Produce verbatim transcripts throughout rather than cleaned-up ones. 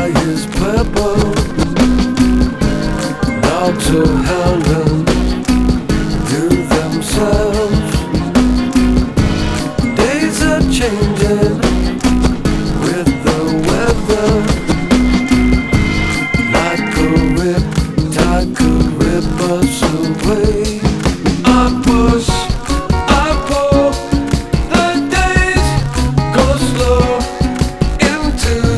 sky is purple, not to Helen to themselves. Days are changing with the weather, like a rip tide could rip us away. I push, I pull, the days go slow into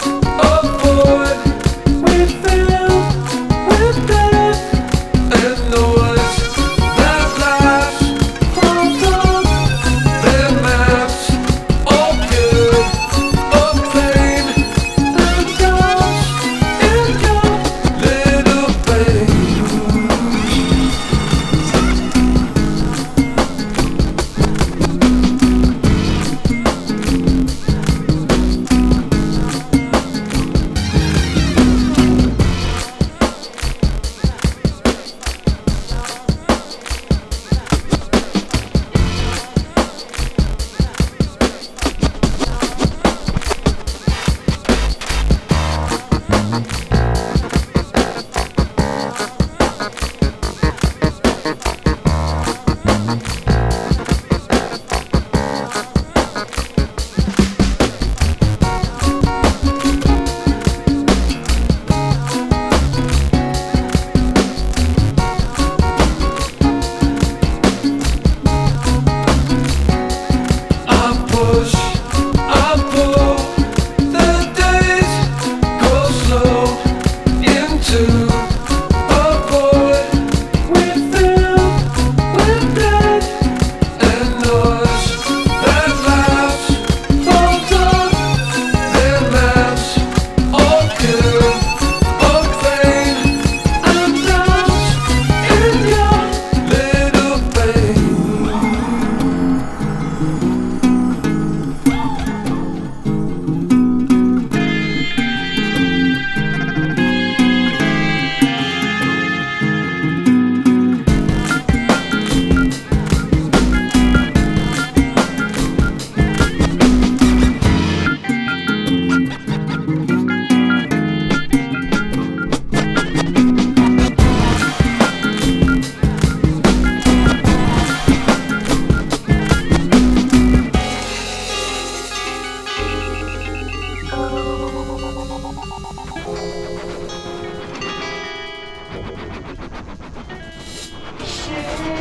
a void. We fill with death and noise that lasts from up their maps, all good of pain and dust in your little pain. Shit.